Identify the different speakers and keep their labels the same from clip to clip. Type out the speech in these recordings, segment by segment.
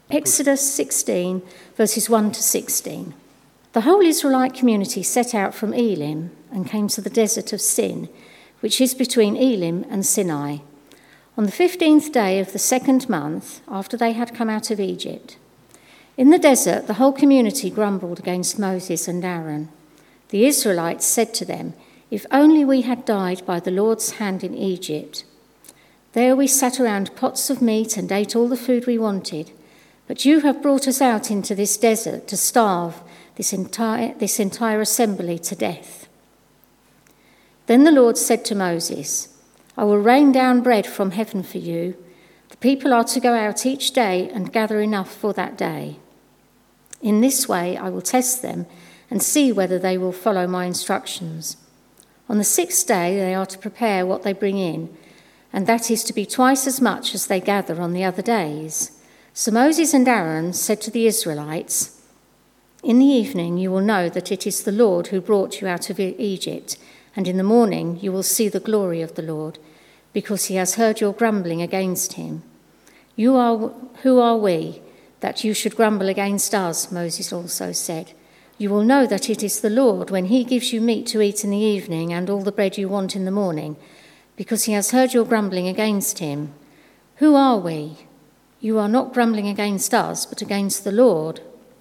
Speaker 1: Exodus 16, verses 1 to 16. The whole Israelite community set out from Elim and came to the desert of Sin, which is between Elim and Sinai, on the 15th day of the second month after they had come out of Egypt. In the desert, the whole community grumbled against Moses and Aaron. The Israelites said to them, "If only we had died by the Lord's hand in Egypt. There we sat around pots of meat and ate all the food we wanted. But you have brought us out into this desert to starve this entire assembly to death." Then the Lord said to Moses, "I will rain down bread from heaven for you. The people are to go out each day and gather enough for that day. In this way I will test them and see whether they will follow my instructions. On the 6th day they are to prepare what they bring in, and that is to be twice as much as they gather on the other days." So Moses and Aaron said to the Israelites, "In the evening you will know that it is the Lord who brought you out of Egypt, and in the morning you will see the glory of the Lord, because he has heard your grumbling against him. Who are we, that you should grumble against us?" Moses also said. "You will know that it is the Lord when he gives you meat to eat in the evening and all the bread you want in the morning, because he has heard your grumbling against him. Who are we? You are not grumbling against us, but against the Lord."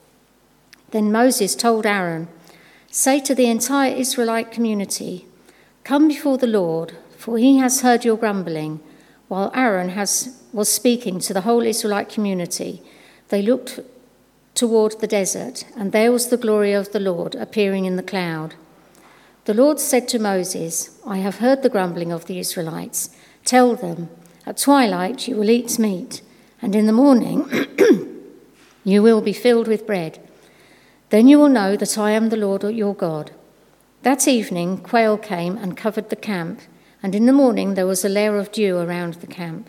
Speaker 1: Then Moses told Aaron, "Say to the entire Israelite community, 'Come before the Lord, for he has heard your grumbling.'" While Aaron was speaking to the whole Israelite community, they looked toward the desert, and there was the glory of the Lord appearing in the cloud. The Lord said to Moses, "I have heard the grumbling of the Israelites. Tell them, at twilight you will eat meat, and in the morning you will be filled with bread. Then you will know that I am the Lord your God." That evening quail came and covered the camp, and in the morning there was a layer of dew around the camp.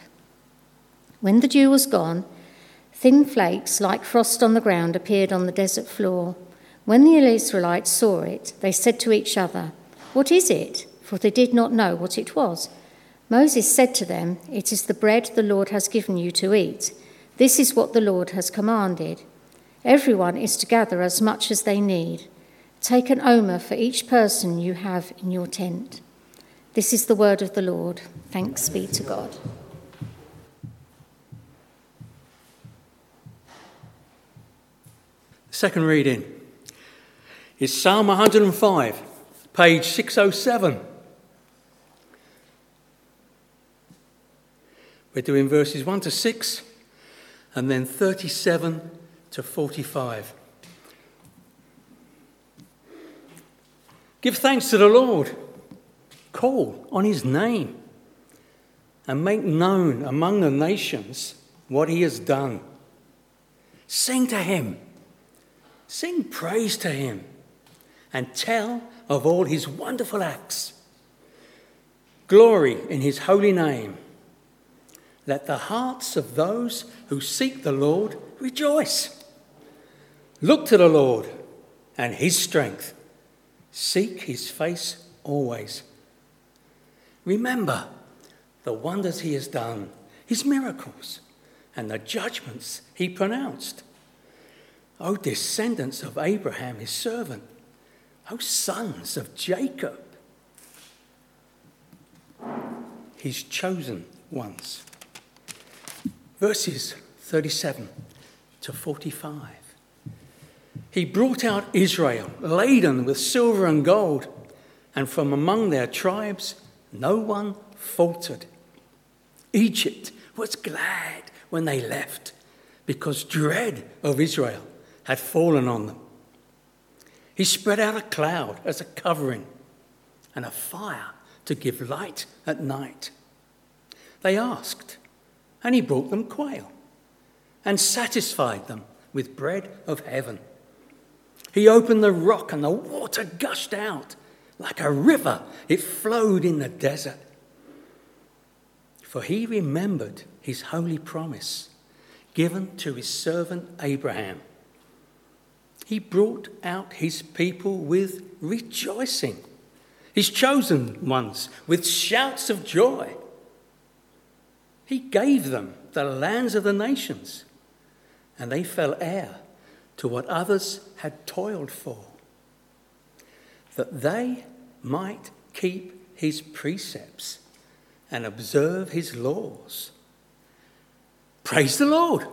Speaker 1: When the dew was gone, thin flakes like frost on the ground appeared on the desert floor. When the Israelites saw it, they said to each other, "What is it?" For they did not know what it was. Moses said to them, "It is the bread the Lord has given you to eat. This is what the Lord has commanded. Everyone is to gather as much as they need. Take an omer for each person you have in your tent." This is the word of the Lord. Thanks be to God.
Speaker 2: Second reading is Psalm 105, page 607. We're doing verses 1 to 6 and then 37 to 45. Give thanks to the Lord, call on his name, and make known among the nations what he has done. Sing to him, sing praise to him, and tell of all his wonderful acts. Glory in his holy name. Let the hearts of those who seek the Lord rejoice. Look to the Lord and his strength. Seek his face always. Remember the wonders he has done, his miracles, and the judgments he pronounced. O descendants of Abraham, his servant, O sons of Jacob, his chosen ones. Verses 37 to 45. He brought out Israel laden with silver and gold, and from among their tribes no one faltered. Egypt was glad when they left, because dread of Israel had fallen on them. He spread out a cloud as a covering and a fire to give light at night. They asked, and he brought them quail and satisfied them with bread of heaven. He opened the rock and the water gushed out. Like a river, it flowed in the desert. For he remembered his holy promise given to his servant Abraham. He brought out his people with rejoicing, his chosen ones with shouts of joy. He gave them the lands of the nations, and they fell heir to what others had toiled for, that they might keep his precepts and observe his laws. Praise the Lord.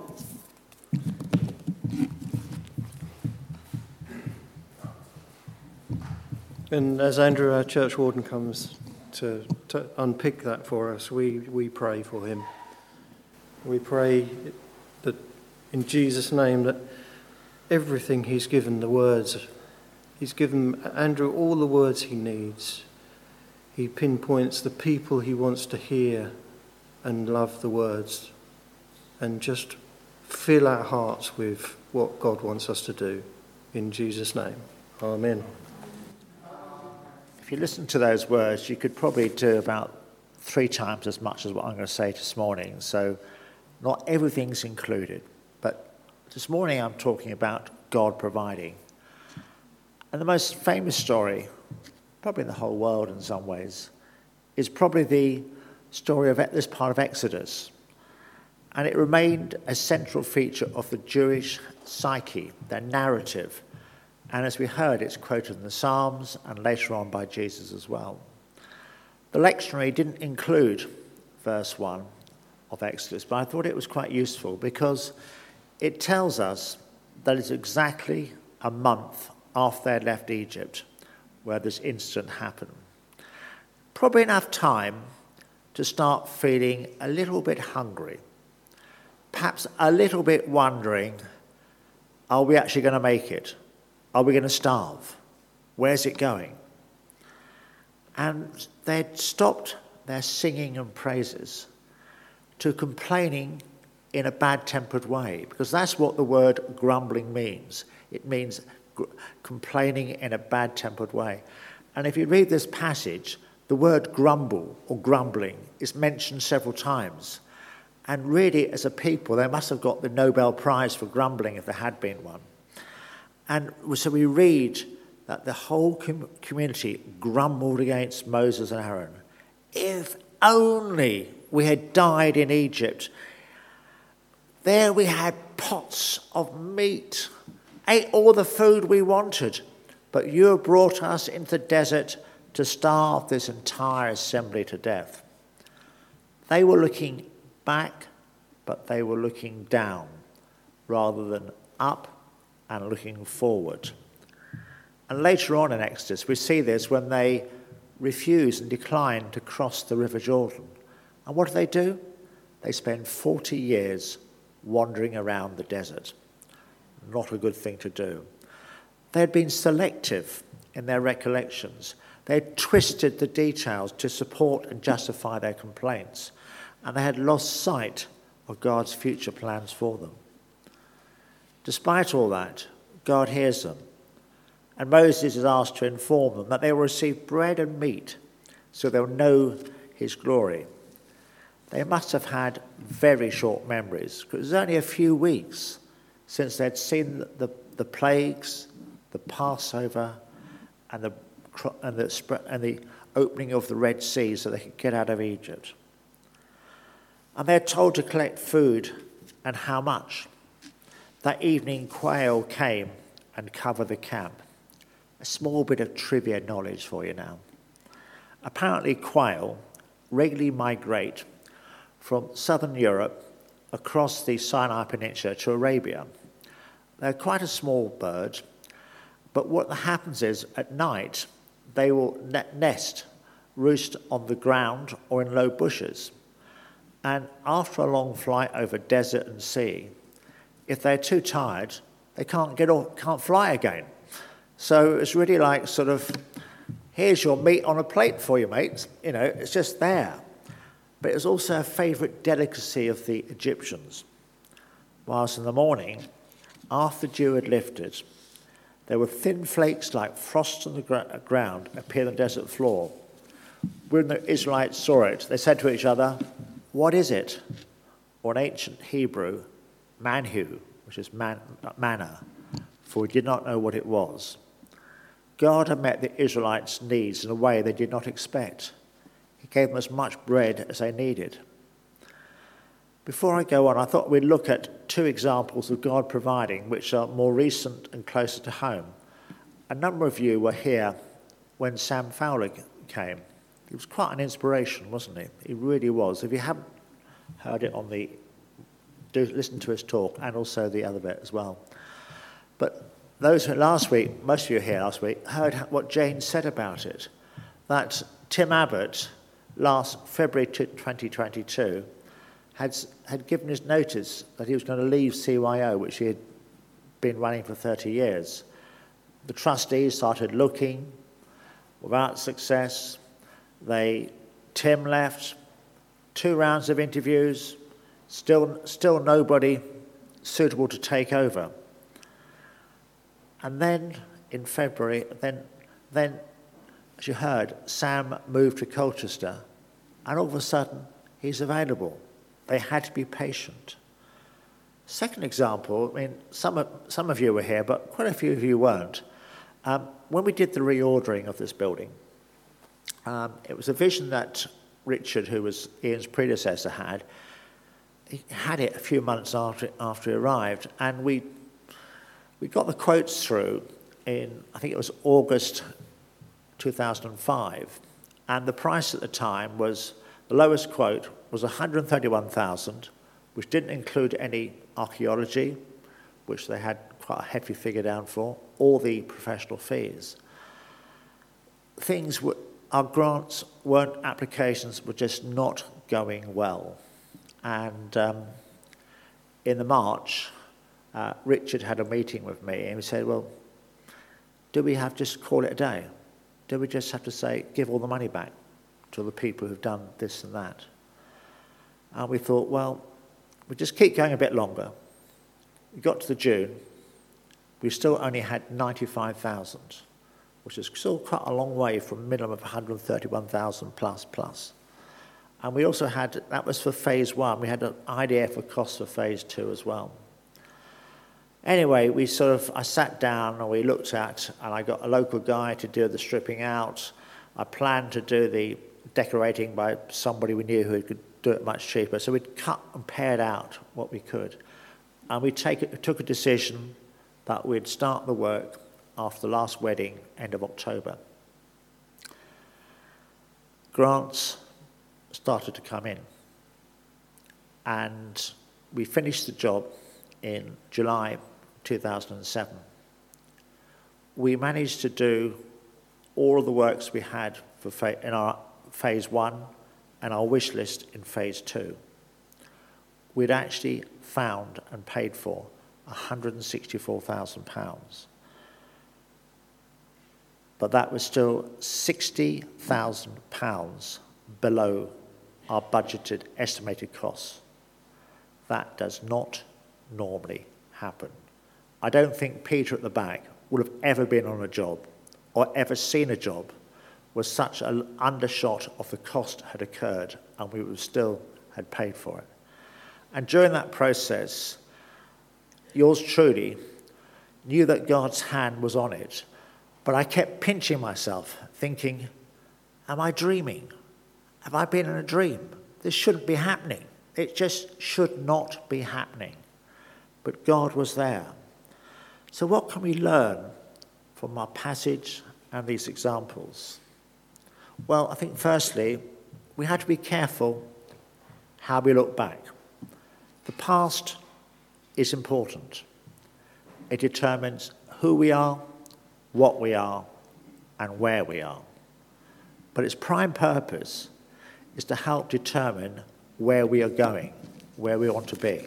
Speaker 3: And as Andrew, our church warden, comes to unpick that for us, we pray for him. We pray that in Jesus' name that everything he's given, the words, he's given Andrew all the words he needs. He pinpoints the people he wants to hear and love the words, and just fill our hearts with what God wants us to do. In Jesus' name, amen.
Speaker 4: If you listen to those words, you could probably do about 3 times as much as what I'm going to say this morning. So not everything's included. But this morning I'm talking about God providing. And the most famous story, probably in the whole world in some ways, is probably the story of this part of Exodus. And it remained a central feature of the Jewish psyche, their narrative. And as we heard, it's quoted in the Psalms and later on by Jesus as well. The lectionary didn't include verse 1 of Exodus, but I thought it was quite useful because it tells us that it's exactly a month after they had left Egypt where this incident happened. Probably enough time to start feeling a little bit hungry, perhaps a little bit wondering, are we actually going to make it? Are we going to starve? Where's it going? And they'd stopped their singing and praises to complaining in a bad-tempered way, because that's what the word grumbling means. It means complaining in a bad-tempered way. And if you read this passage, the word grumble or grumbling is mentioned several times. And really, as a people, they must have got the Nobel Prize for grumbling if there had been one. And so we read that the whole community grumbled against Moses and Aaron. If only we had died in Egypt. There we had pots of meat, ate all the food we wanted, but you have brought us into the desert to starve this entire assembly to death. They were looking back, but they were looking down rather than up and looking forward. And later on in Exodus, we see this when they refuse and decline to cross the River Jordan. And what do? They spend 40 years wandering around the desert. Not a good thing to do. They had been selective in their recollections. They had twisted the details to support and justify their complaints. And they had lost sight of God's future plans for them. Despite all that, God hears them. And Moses is asked to inform them that they will receive bread and meat so they'll know his glory. They must have had very short memories, because it was only a few weeks since they'd seen the plagues, the Passover, and the opening of the Red Sea so they could get out of Egypt. And they're told to collect food, and how much. That evening, quail came and covered the camp. A small bit of trivia knowledge for you now. Apparently, quail regularly migrate from southern Europe across the Sinai Peninsula to Arabia. They're quite a small bird, but what happens is at night they will nest, roost on the ground or in low bushes. And after a long flight over desert and sea, if they're too tired, they can't fly again. So it's really like sort of, here's your meat on a plate for you, mate. You know, it's just there. But it was also a favourite delicacy of the Egyptians. Whilst in the morning, after the dew had lifted, there were thin flakes like frost on the ground appear on the desert floor. When the Israelites saw it, they said to each other, "What is it?" Or in ancient Hebrew, manhu, which is manna, for we did not know what it was. God had met the Israelites' needs in a way they did not expect. He gave them as much bread as they needed. Before I go on, I thought we'd look at two examples of God providing, which are more recent and closer to home. A number of you were here when Sam Fowler came. He was quite an inspiration, wasn't he? He really was. If you haven't heard it do listen to his talk, and also the other bit as well. But those who last week, most of you here last week, heard what Jane said about it, that Tim Abbott, last February 2022, had given his notice that he was going to leave CYO, which he had been running for 30 years. The trustees started looking without success. Tim left, 2 rounds of interviews, still nobody suitable to take over. And then in February, then as you heard, Sam moved to Colchester, and all of a sudden he's available. They had to be patient. Second example, I mean, some of you were here, but quite a few of you weren't. When we did the reordering of this building, it was a vision that Richard, who was Ian's predecessor, had. He had it a few months after he arrived, and we got the quotes through in, I think it was August 2005, and the price at the time was, the lowest quote was 131,000, which didn't include any archaeology, which they had quite a hefty figure down for, or the professional fees. Our grants applications were just not going well. And in the March, Richard had a meeting with me, and he said, well, do we have to just call it a day? Do we just have to say, give all the money back to the people who've done this and that? And we thought, well, we just keep going a bit longer. We got to the June, we still only had 95,000, which is still quite a long way from a minimum of 131,000 plus. And we also had, that was for phase 1, we had an idea for costs for phase 2 as well. Anyway, I sat down and we looked at, and I got a local guy to do the stripping out. I planned to do the decorating by somebody we knew who could do it much cheaper. So we'd cut and pared out what we could. And we took a decision that we'd start the work after the last wedding, end of October. Grants started to come in. And we finished the job in July 2007. We managed to do all of the works we had in our phase 1 and our wish list in phase 2. We'd actually found and paid for £164,000. But that was still £60,000 below our budgeted estimated costs. That does not normally happen. I don't think Peter at the back would have ever been on a job or ever seen a job where such an undershot of the cost had occurred and we would still had paid for it. And during that process, yours truly knew that God's hand was on it, but I kept pinching myself, thinking, am I dreaming? Have I been in a dream? This shouldn't be happening. It just should not be happening. But God was there. So what can we learn from our passage and these examples? Well, I think firstly, we have to be careful how we look back. The past is important. It determines who we are, what we are, and where we are. But its prime purpose is to help determine where we are going, where we want to be.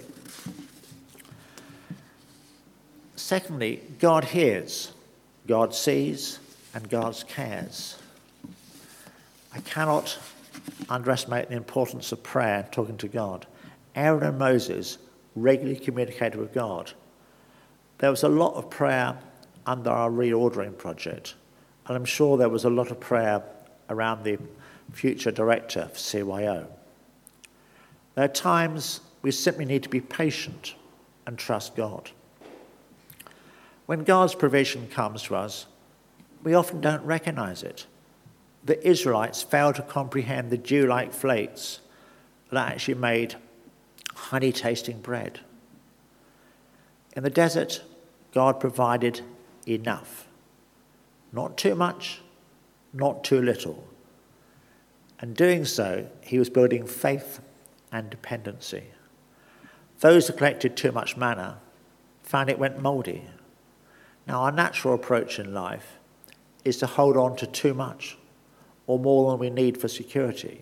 Speaker 4: Secondly, God hears, God sees, and God cares. I cannot underestimate the importance of prayer and talking to God. Aaron and Moses regularly communicated with God. There was a lot of prayer under our reordering project, and I'm sure there was a lot of prayer around the future director for CYO. There are times we simply need to be patient and trust God. When God's provision comes to us, we often don't recognize it. The Israelites failed to comprehend the dew-like flakes that actually made honey-tasting bread. In the desert, God provided enough. Not too much, not too little. And doing so, he was building faith and dependency. Those who collected too much manna found it went mouldy. Now, our natural approach in life is to hold on to too much or more than we need for security.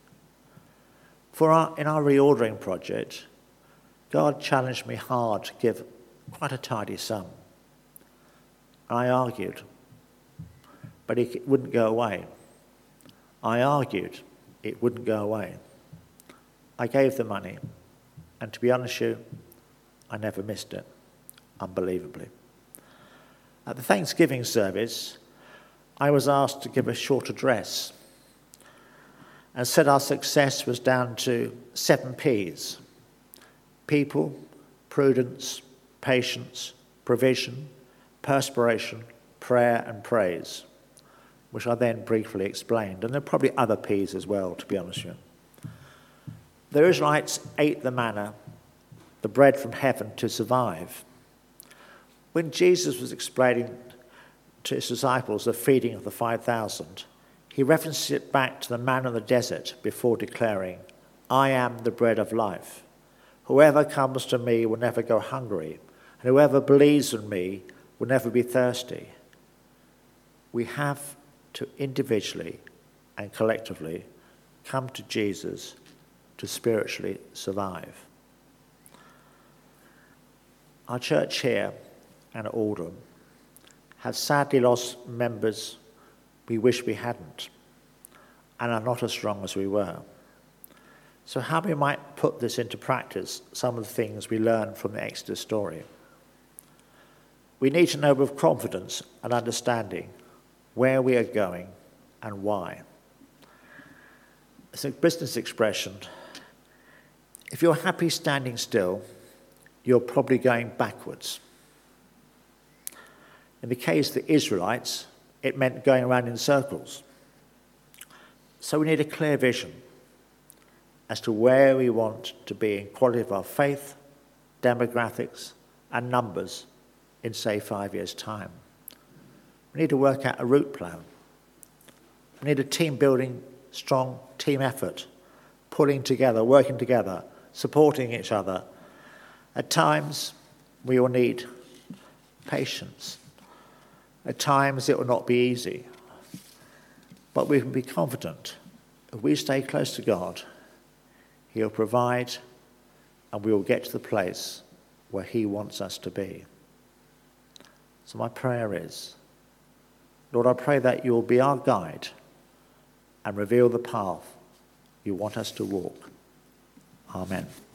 Speaker 4: In our reordering project, God challenged me hard to give quite a tidy sum. I argued, but it wouldn't go away. I argued, it wouldn't go away. I gave the money, and to be honest with you, I never missed it, unbelievably. At the Thanksgiving service, I was asked to give a short address and said our success was down to 7 P's: people, prudence, patience, provision, perspiration, prayer and praise, which I then briefly explained. And there are probably other P's as well, to be honest with you. The Israelites ate the manna, the bread from heaven, to survive. When Jesus was explaining to his disciples the feeding of the 5,000, he referenced it back to the man in the desert before declaring, "I am the bread of life. Whoever comes to me will never go hungry, and whoever believes in me will never be thirsty." We have to individually and collectively come to Jesus to spiritually survive. Our church here and at Oldham have sadly lost members we wish we hadn't, and are not as strong as we were. So how we might put this into practice, some of the things we learned from the Exodus story. We need to know with confidence and understanding where we are going and why. It's a business expression. If you're happy standing still, you're probably going backwards. In the case of the Israelites, it meant going around in circles. So we need a clear vision as to where we want to be in quality of our faith, demographics, and numbers in, say, 5 years' time. We need to work out a route plan. We need a team-building, strong team effort, pulling together, working together, supporting each other. At times, we will need patience. At times, it will not be easy. But we can be confident. If we stay close to God, He'll provide, and we will get to the place where He wants us to be. So my prayer is, Lord, I pray that you will be our guide and reveal the path you want us to walk. Amen.